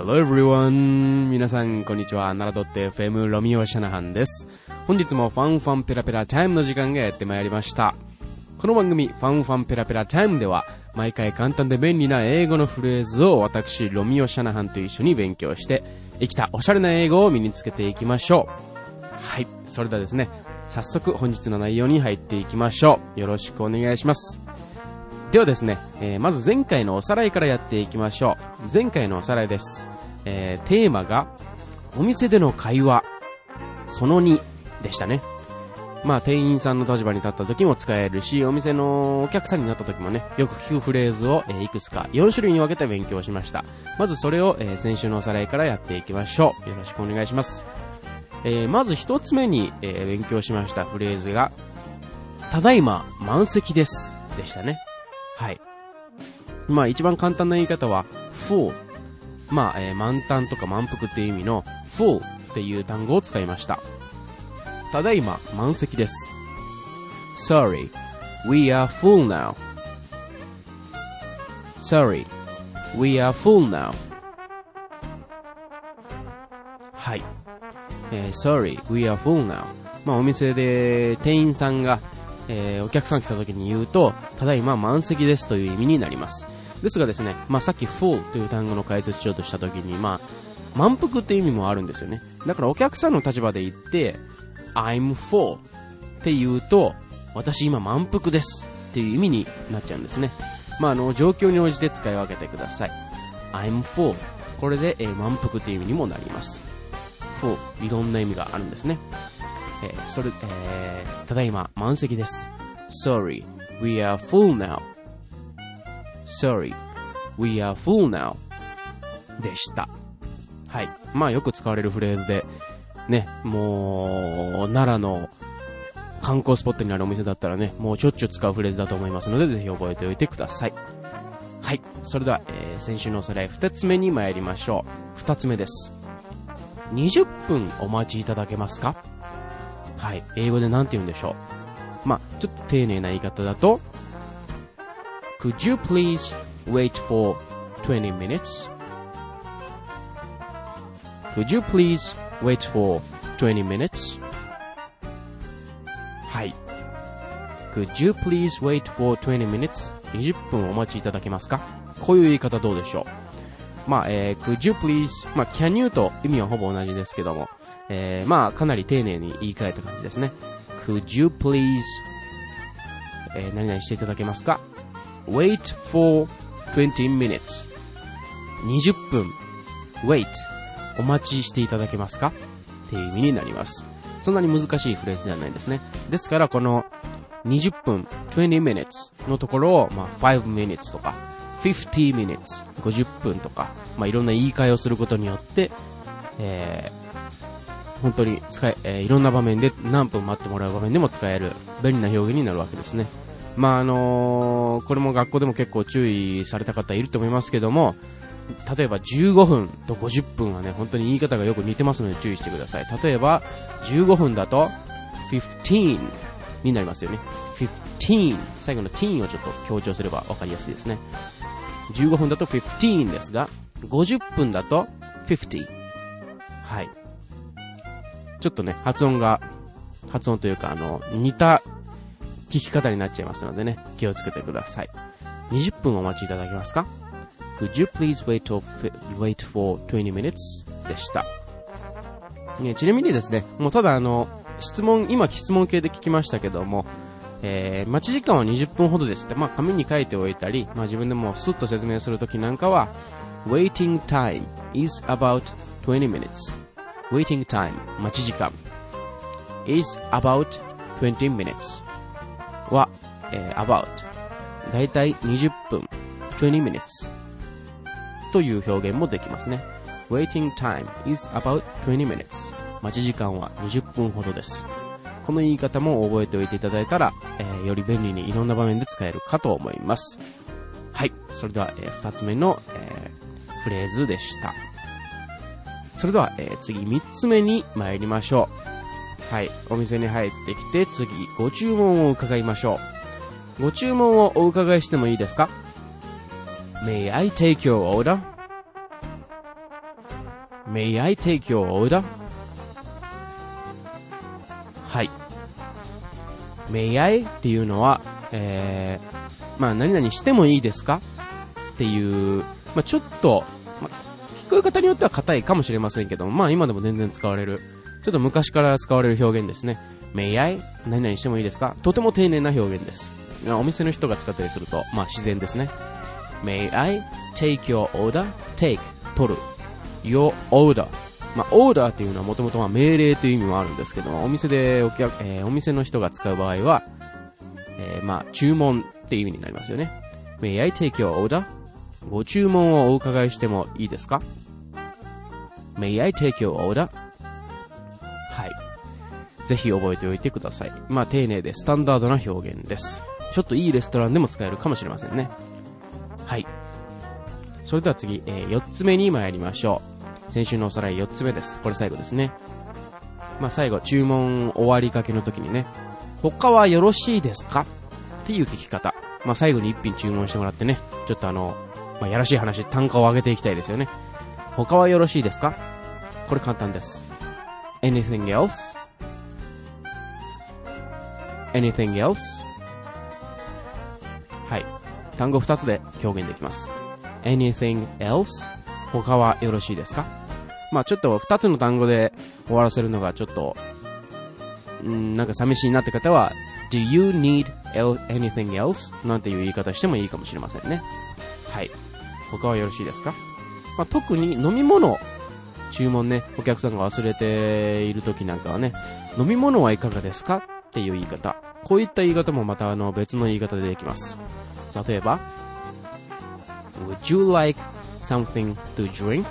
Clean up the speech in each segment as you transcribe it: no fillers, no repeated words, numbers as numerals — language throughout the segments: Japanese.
Hello everyone! 皆さん、こんにちは。奈良 .fm ロミオシャナハンです。本日もファンファンペラペラタイムの時間がやってまいりました。この番組、ファンファンペラペラタイムでは、毎回簡単で便利な英語のフレーズを私、ロミオシャナハンと一緒に勉強して、生きたおしゃれな英語を身につけていきましょう。はい。それではですね、早速本日の内容に入っていきましょう。よろしくお願いします。ではですね、まず前回のおさらいからやっていきましょう。前回のおさらいです。テーマが、お店での会話、その2でしたね。まあ、店員さんの立場に立った時も使えるし、お店のお客さんになった時もね、よく聞くフレーズを、いくつか4種類に分けて勉強しました。まずそれを、先週のおさらいからやっていきましょう。よろしくお願いします。まず一つ目に、勉強しましたフレーズが、ただいま満席です。でしたね。はい。まあ一番簡単な言い方は full。まあ、満タンとか満腹っていう意味の full っていう単語を使いました。ただいま満席です。Sorry, we are full now. Sorry, we are full now. はい。Sorry, we are full now. まあお店で店員さんがお客さん来た時に言うと、ただいま満席ですという意味になります。ですがですね、まあさっき full という単語の解説しようとした時に、まあ満腹っていう意味もあるんですよね。だからお客さんの立場で言って、I'm full って言うと、私今満腹ですっていう意味になっちゃうんですね。まあ状況に応じて使い分けてください。I'm full。これで、満腹っていう意味にもなります。full。いろんな意味があるんですね。ただいま満席です。Sorry, we are full now. Sorry, we are full now. でした。はい。まあよく使われるフレーズで、ね、もう、奈良の観光スポットにあるお店だったらね、もうちょっちゅう使うフレーズだと思いますので、ぜひ覚えておいてください。はい。それでは、先週のおさらい2つ目に参りましょう。2つ目です。20分お待ちいただけますか？はい。英語でなんて言うんでしょう。まあ、ちょっと丁寧な言い方だと、Could you please wait for 20 minutes? Could you please wait for 20 minutes? はい。Could you please wait for 20 minutes? 20分お待ちいただけますか？こういう言い方どうでしょう。まあ、Could you please? まあ、can you と意味はほぼ同じですけども、まあ、かなり丁寧に言い換えた感じですね。Could you please, 何々していただけますか？ Wait for 20 minutes. 20分 Wait お待ちしていただけますかっていう意味になります。そんなに難しいフレーズではないですね。ですからこの20分20 minutes のところを、まあ、5 minutes とか50 minutes 50分とか、まあ、いろんな言い換えをすることによって、本当にいろんな場面で何分待ってもらう場面でも使える便利な表現になるわけですね。まあこれも学校でも結構注意された方いると思いますけども、例えば15分と50分はね、本当に言い方がよく似てますので注意してください。例えば15分だと15になりますよね。15、最後の teen をちょっと強調すればわかりやすいですね。15分だと15ですが、50分だと50。はい。ちょっとね、発音というか、似た聞き方になっちゃいますのでね、気をつけてください。20分お待ちいただけますか？ Could you please wait for 20 minutes? でした。ちなみにですね、もうただ今質問系で聞きましたけども、待ち時間は20分ほどですって、まあ紙に書いておいたり、まあ自分でもスッと説明するときなんかは、Waiting time is about 20 minutes.Waiting time 待ち時間 is about 20 minutes は、about だいたい20分20 minutes という表現もできますね。Waiting time is about 20 minutes 待ち時間は20分ほどです。この言い方も覚えておいていただいたら、より便利にいろんな場面で使えるかと思います。はい。それでは、2つ目の、フレーズでした。それでは、次3つ目に参りましょう。はい。お店に入ってきて、次、ご注文を伺いましょう。ご注文をお伺いしてもいいですか？ May I take your order? May I take your order? はい。May I っていうのは、何々してもいいですかっていう、ちょっと、聞こえ方によっては硬いかもしれませんけども、今でも全然使われる、ちょっと昔から使われる表現ですね。May I 何々してもいいですか？とても丁寧な表現です。お店の人が使ったりすると、自然ですね。May I take your order? Take 取る your order。オーダーっていうのはもともと命令という意味もあるんですけども、お店の人が使う場合は、注文っていう意味になりますよね。May I take your order? ご注文をお伺いしてもいいですか？ May I take your order? はい。ぜひ覚えておいてください。丁寧でスタンダードな表現です。ちょっといいレストランでも使えるかもしれませんね。はい。それでは次、4つ目に参りましょう。先週のおさらい4つ目です。これ最後ですね。最後、注文終わりかけの時にね、他はよろしいですかっていう聞き方。最後に一品注文してもらってね、ちょっとやらしい話、単価を上げていきたいですよね。他はよろしいですか？これ簡単です。Anything else? Anything else? はい。単語2つで表現できます。Anything else? 他はよろしいですか？ちょっと2つの単語で終わらせるのがちょっと、なんか寂しいなって方は、Do you need anything else? なんていう言い方してもいいかもしれませんね。はい。他はよろしいですか？特に飲み物、注文ね、お客さんが忘れている時なんかはね、飲み物はいかがですかっていう言い方。こういった言い方もまた別の言い方でできます。例えば、Would you like something to drink?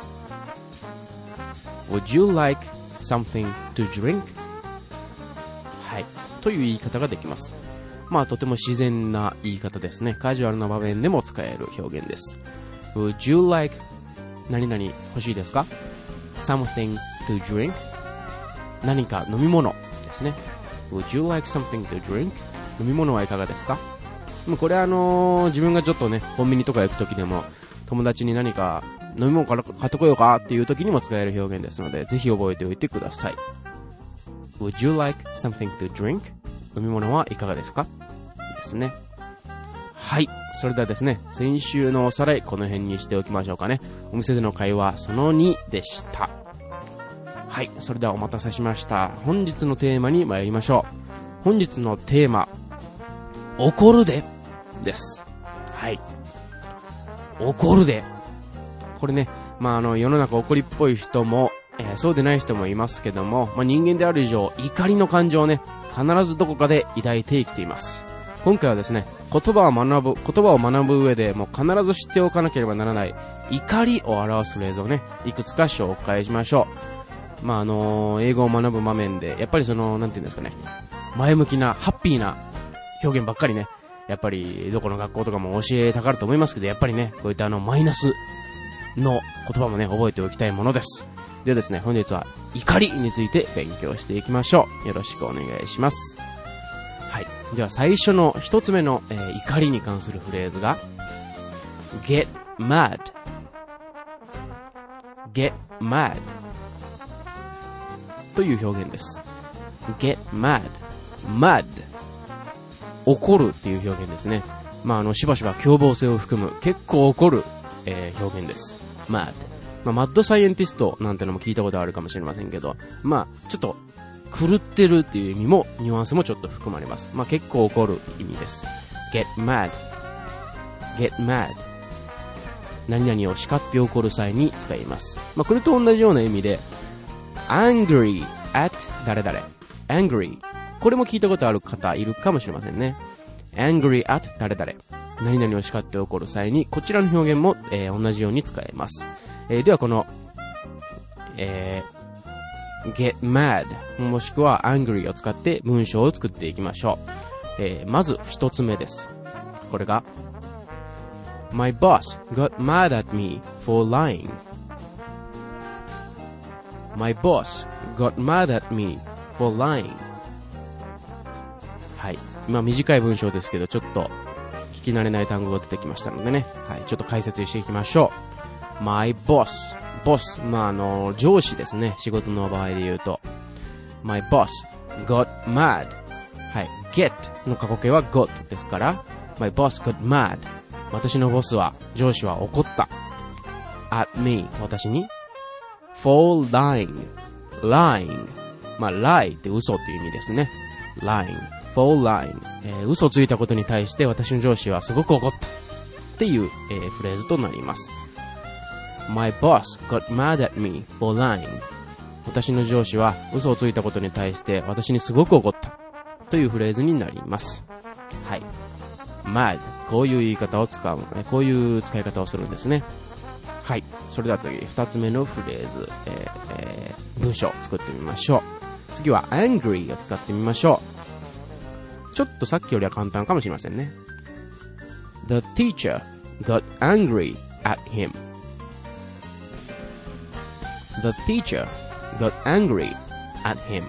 Would you like something to drink? はい。という言い方ができます。とても自然な言い方ですね。カジュアルな場面でも使える表現です。Would you like 何々欲しいですか？ Something to drink? 何か飲み物ですね。Would you like something to drink? 飲み物はいかがですか？これ自分がちょっとね、コンビニとか行くときでも、友達に何か飲み物から買ってこようかっていうときにも使える表現ですので、ぜひ覚えておいてください。Would you like something to drink? 飲み物はいかがですか？ですね。はい。それではですね、先週のおさらい、この辺にしておきましょうかね。お店での会話、その2でした。はい。それではお待たせしました。本日のテーマに参りましょう。本日のテーマ、怒るで、です。はい。怒るで。これね、世の中怒りっぽい人も、そうでない人もいますけども、人間である以上、怒りの感情をね、必ずどこかで抱いて生きています。今回はですね、言葉を学ぶ上でもう必ず知っておかなければならない怒りを表すフレーズをね、いくつか紹介しましょう。英語を学ぶ場面で、やっぱりなんていうんですかね、前向きな、ハッピーな表現ばっかりね、やっぱりどこの学校とかも教えたがると思いますけど、やっぱりね、こういったマイナスの言葉もね、覚えておきたいものです。でですね、本日は怒りについて勉強していきましょう。よろしくお願いします。はい。では最初の一つ目の、怒りに関するフレーズが get mad get mad という表現です。get mad mad 怒るっていう表現ですね。しばしば凶暴性を含む結構怒る、表現です。madマッドサイエンティストなんてのも聞いたことあるかもしれませんけど、ちょっと狂ってるっていう意味も、ニュアンスもちょっと含まれます。結構怒る意味です。get mad get mad 何々を叱って怒る際に使います。これと同じような意味で angry at 誰々 angry これも聞いたことある方いるかもしれませんね。angry at 誰々何々を叱って怒る際にこちらの表現も、同じように使えます。ではこの、get mad もしくは angry を使って文章を作っていきましょう。まず一つ目です。これが My boss got mad at me for lying. My boss got mad at me for lying. はい。短い文章ですけどちょっと聞き慣れない単語が出てきましたのでね。はい。ちょっと解説していきましょう。 my boss、上司ですね。仕事の場合で言うと。my boss got mad。はい。get の過去形は got ですから、my boss got mad。私のボスは、上司は怒った。at me、私に。for lying。lie って嘘っていう意味ですね。lying。for lying。嘘ついたことに対して私の上司はすごく怒った。っていう、フレーズとなります。My boss got mad at me for lying。私の上司は嘘をついたことに対して私にすごく怒った。というフレーズになります。はい。mad。こういう言い方を使う。こういう使い方をするんですね。はい。それでは次、二つ目のフレーズ、文章を作ってみましょう。次は angry を使ってみましょう。ちょっとさっきよりは簡単かもしれませんね。The teacher got angry at him. The teacher got angry at him.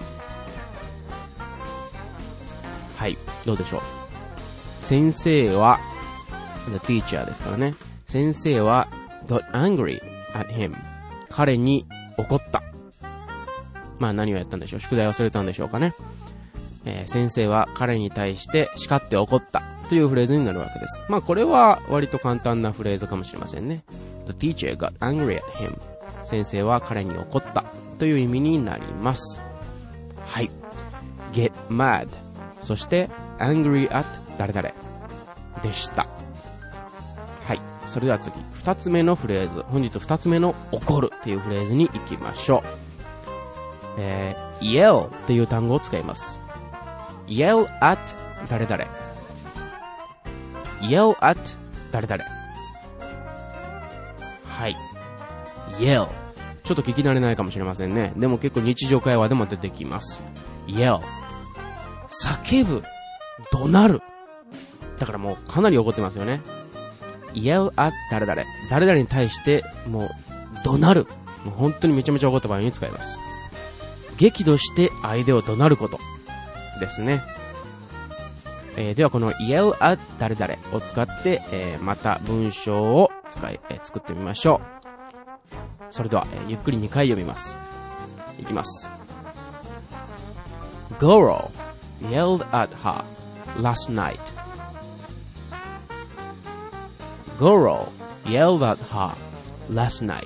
はい、どうでしょう。先生は the teacher ですからね。先生は got angry at him。彼に怒った。何をやったんでしょう。宿題を忘れたんでしょうかね。先生は彼に対して叱って怒ったというフレーズになるわけです。これは割と簡単なフレーズかもしれませんね。The teacher got angry at him。先生は彼に怒ったという意味になります。はい。get mad。そして angry at 誰々でした。はい。それでは次、二つ目のフレーズ。本日二つ目の怒るというフレーズに行きましょう。yell という単語を使います。yell at 誰々。yell at 誰々。はい。yell。ちょっと聞き慣れないかもしれませんね。でも結構日常会話でも出てきます。yell。叫ぶ。怒鳴る。だからもうかなり怒ってますよね。yell at 誰々。誰々に対してもう怒鳴る。もう本当にめちゃめちゃ怒った場合に使います。激怒して相手を怒鳴ることですね。ではこの yell at 誰々を使って、また文章を作ってみましょう。それでは、ゆっくり2回読みます。いきます。Goro yelled at her last night. Goro yelled at her last night.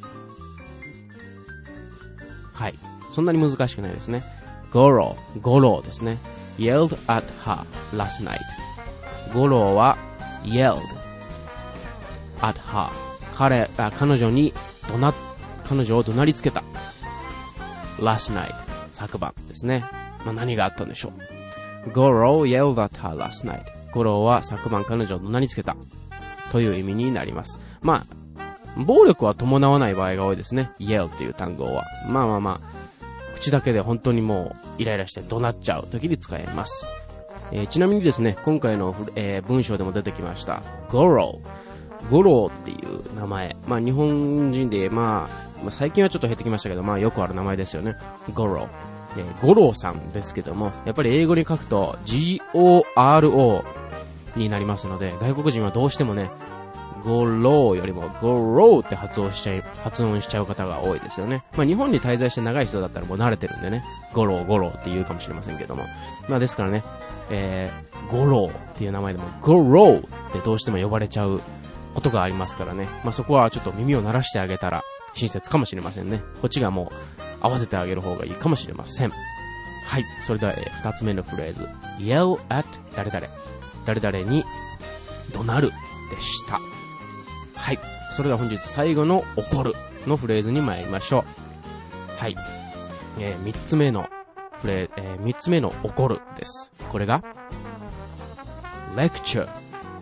はい。そんなに難しくないですね。ゴロですね。yelled at her last night. ゴロは yelled at her. 彼女に彼女を怒鳴りつけた。last night. 昨晩ですね。何があったんでしょう。ゴロ yelled at her last night. ゴロは昨晩彼女を怒鳴りつけた。という意味になります。暴力は伴わない場合が多いですね。yell っていう単語は。口だけで本当にもうイライラして怒鳴っちゃう時に使えます。ちなみにですね、今回の、文章でも出てきました。ゴロっていう名前。日本人で、最近はちょっと減ってきましたけど、よくある名前ですよね。ゴロ。ゴロさんですけども、やっぱり英語に書くと G-O-R-O になりますので、外国人はどうしてもね、ゴローよりもゴローって発音しちゃう方が多いですよね。日本に滞在して長い人だったらもう慣れてるんでね、ゴローって言うかもしれませんけども。ですからね、ゴローっていう名前でもゴローってどうしても呼ばれちゃうことがありますからね。そこはちょっと耳を鳴らしてあげたら親切かもしれませんね。こっちがもう合わせてあげる方がいいかもしれません。はい。それでは、二つ目のフレーズ。yell at 誰々。誰々に怒鳴るでした。はい。それでは本日最後の怒るのフレーズに参りましょう。はい。三つ目の怒るです。これが、lecture。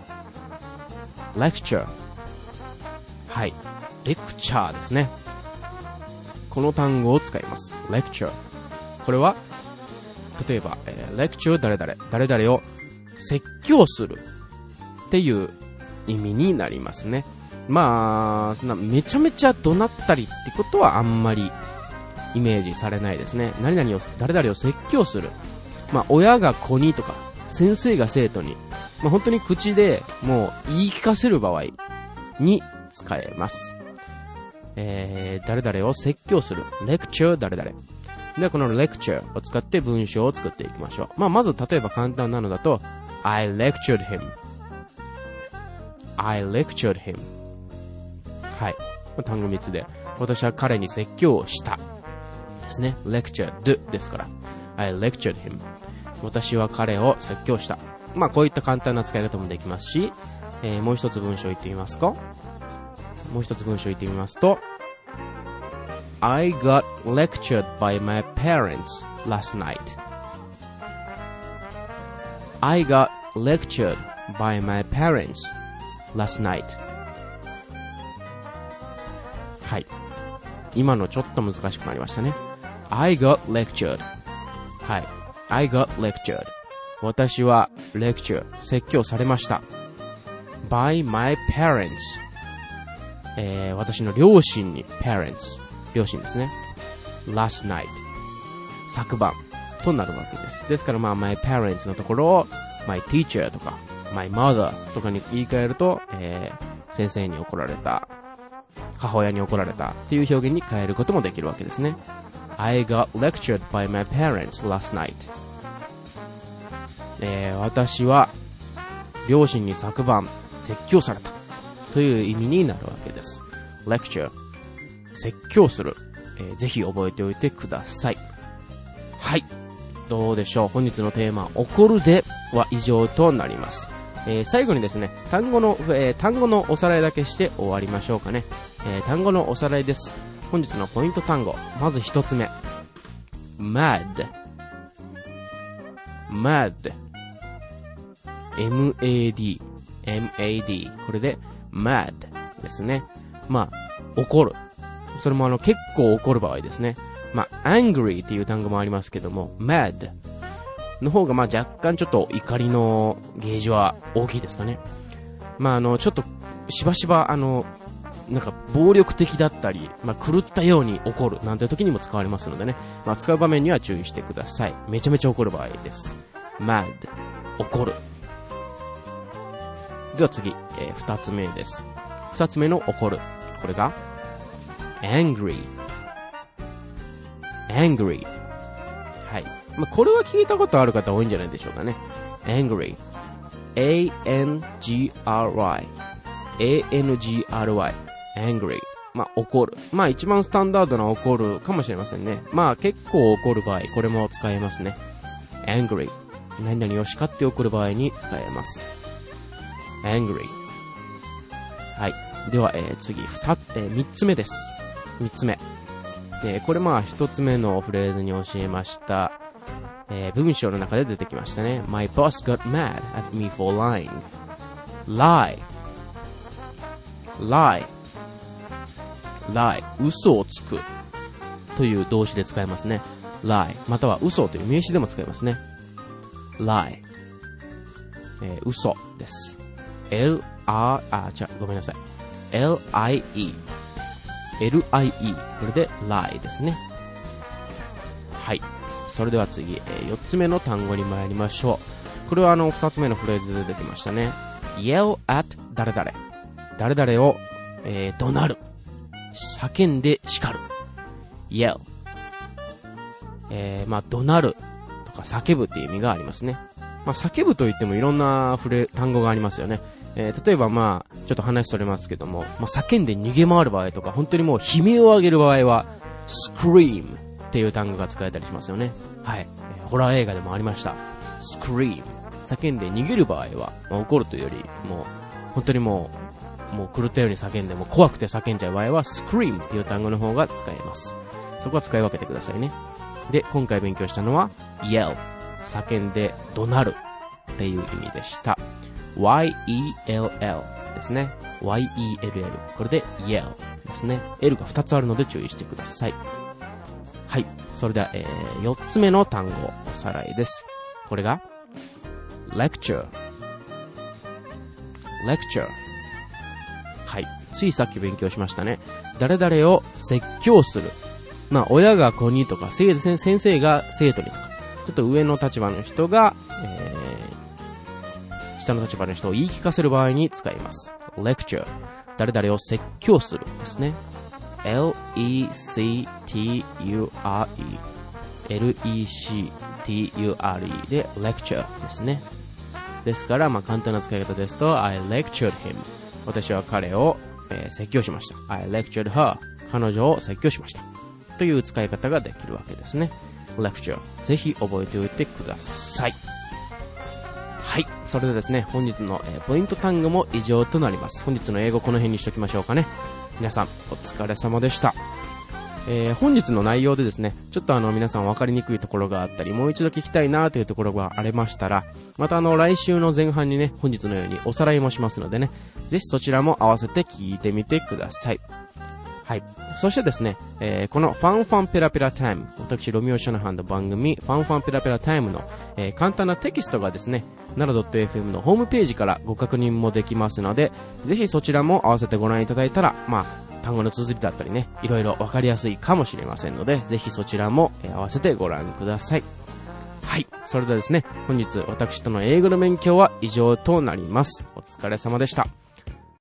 はい。レクチャーですね。この単語を使います。lecture。これは、例えば、lecture 誰々を説教するっていう意味になりますね。そんなめちゃめちゃ怒鳴ったりってことはあんまりイメージされないですね。誰々を説教する。親が子にとか、先生が生徒に、本当に口でもう言い聞かせる場合に使えます。 誰々を説教する。lecture 誰々。で、この lecture を使って文章を作っていきましょう。まず例えば簡単なのだと、I lectured him。I lectured him。はい。単語3つで、私は彼に説教をした。ですね。lectured ですから。I lectured him。私は彼を説教した。こういった簡単な使い方もできますし、もう一つ文章を言ってみますか。もう一つ文章を言ってみますと、I got lectured by my parents last night. I got lectured by my parents last night. はい。今のちょっと難しくなりましたね。I got lectured. はい。I got lectured. 私は lecture 説教されました。by my parents. 私の両親に parents。両親ですね。last night。昨晩となるわけです。ですからmy parents のところを my teacher とか my mother とかに言い換えると、先生に怒られた、母親に怒られたっていう表現に変えることもできるわけですね。I got lectured by my parents last night。私は両親に昨晩説教されたという意味になるわけです。lecture 説教する、ぜひ覚えておいてください。はい、どうでしょう。本日のテーマ怒るでは以上となります。最後にですね、単語のおさらいだけして終わりましょうかね。単語のおさらいです。本日のポイント単語、まず一つ目 mad M-A-D これで mad ですね。怒る。それも結構怒る場合ですね。angry っていう単語もありますけども、mad の方が若干ちょっと怒りのゲージは大きいですかね。ちょっとしばしば暴力的だったり、狂ったように怒るなんていう時にも使われますのでね。使う場面には注意してください。めちゃめちゃ怒る場合です。mad 怒る。では次、二つ目です。二つ目の怒る。これがangry。はい。これは聞いたことある方多いんじゃないでしょうかね。angry。A-N-G-R-Y。angry。怒る。一番スタンダードな怒るかもしれませんね。結構怒る場合、これも使えますね。angry。何々を叱って怒る場合に使えます。angry。はい。では、次、三つ目です。三つ目。これ一つ目のフレーズに教えました。文章の中で出てきましたね。My boss got mad at me for lying. lie。嘘をつくという動詞で使いますね。lie。または嘘という名詞でも使いますね。lie。嘘です。ごめんなさい。L-I-E。L-I-E。これで lie ですね。はい。それでは次、4つ目の単語に参りましょう。これは2つ目のフレーズで出てきましたね。yell at 誰々。誰々を、怒鳴る。叫んで叱る。yell。怒鳴るとか叫ぶっていう意味がありますね。叫ぶといってもいろんな単語がありますよね。例えばちょっと話それますけども、叫んで逃げ回る場合とか、本当にもう悲鳴を上げる場合は、scream っていう単語が使えたりしますよね。はい。ホラー映画でもありました。scream。叫んで逃げる場合は、怒るというより、もう、本当にもう狂ったように叫んで、も怖くて叫んじゃう場合は、scream っていう単語の方が使えます。そこは使い分けてくださいね。で、今回勉強したのは、yell。叫んで怒鳴るっていう意味でした。Y-E-L-L ですね。Y-E-L-L。これで yell ですね。L が2つあるので注意してください。はい。それでは、4つ目の単語、おさらいです。これが lecture。はい。ついさっき勉強しましたね。誰々を説教する。親が子にとか、先生が生徒にとか、ちょっと上の立場の人が、下の立場の人を言い聞かせる場合に使います。lecture。誰々を説教するですね。 lecture。lecture で lecture ですね。ですから、簡単な使い方ですと、I lectured him。私は彼を、説教しました。I lectured her。彼女を説教しました。という使い方ができるわけですね。lecture。ぜひ覚えておいてください。はい。それでですね、本日の、ポイント単語も以上となります。本日の英語この辺にしときましょうかね。皆さん、お疲れ様でした。本日の内容でですね、ちょっと皆さん分かりにくいところがあったり、もう一度聞きたいなというところがありましたら、また来週の前半にね、本日のようにおさらいもしますのでね、ぜひそちらも合わせて聞いてみてください。はい。そしてですね、このファンファンペラペラタイム、私、ロミオ・シャナハンの番組、ファンファンペラペラタイムの、簡単なテキストがですね、奈良 .fm のホームページからご確認もできますので、ぜひそちらも合わせてご覧いただいたら、単語の綴りだったりね、いろいろわかりやすいかもしれませんので、ぜひそちらも合わせてご覧ください。はい。それではですね、本日私との英語の勉強は以上となります。お疲れ様でした。